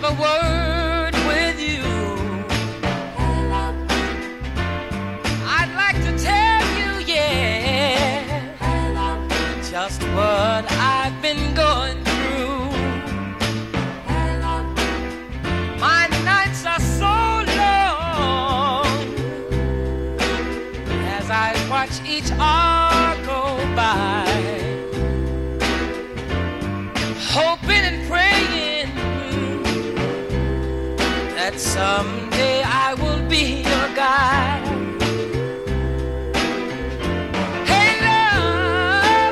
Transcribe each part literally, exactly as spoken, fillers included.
a word with you. I'd like to tell you, yeah, just what I've been going through. My nights are so long as I watch each hour go by, hoping and praying that someday I will be your guide. Hey love,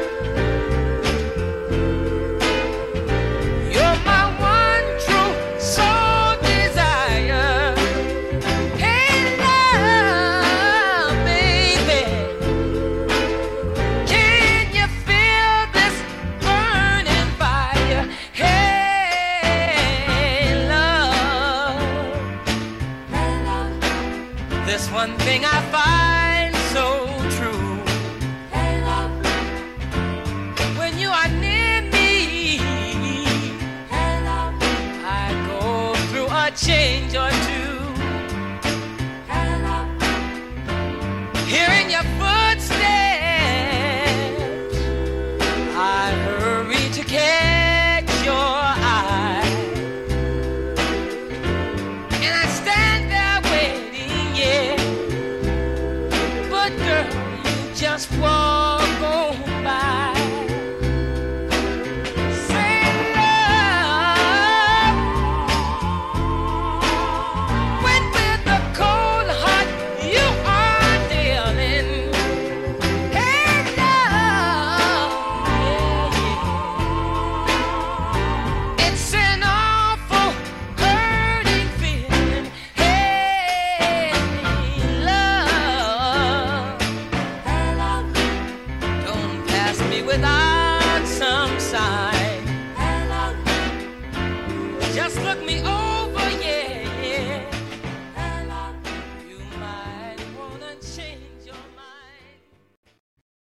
you're my one true soul desire. Hey love, baby, can you feel this burning fire? Hey love, this one thing I find so true. When you are near me, I go through a change or two. Hearing your footsteps, I hurry to catch your eye, and I stand there waiting, yeah. But girl, you just walk on by. Say love, when with the cold heart you are dealing. Hey love, yeah, yeah. It's an awful hurting feeling. Hey love, don't pass me without some sign. Just look me over, yeah.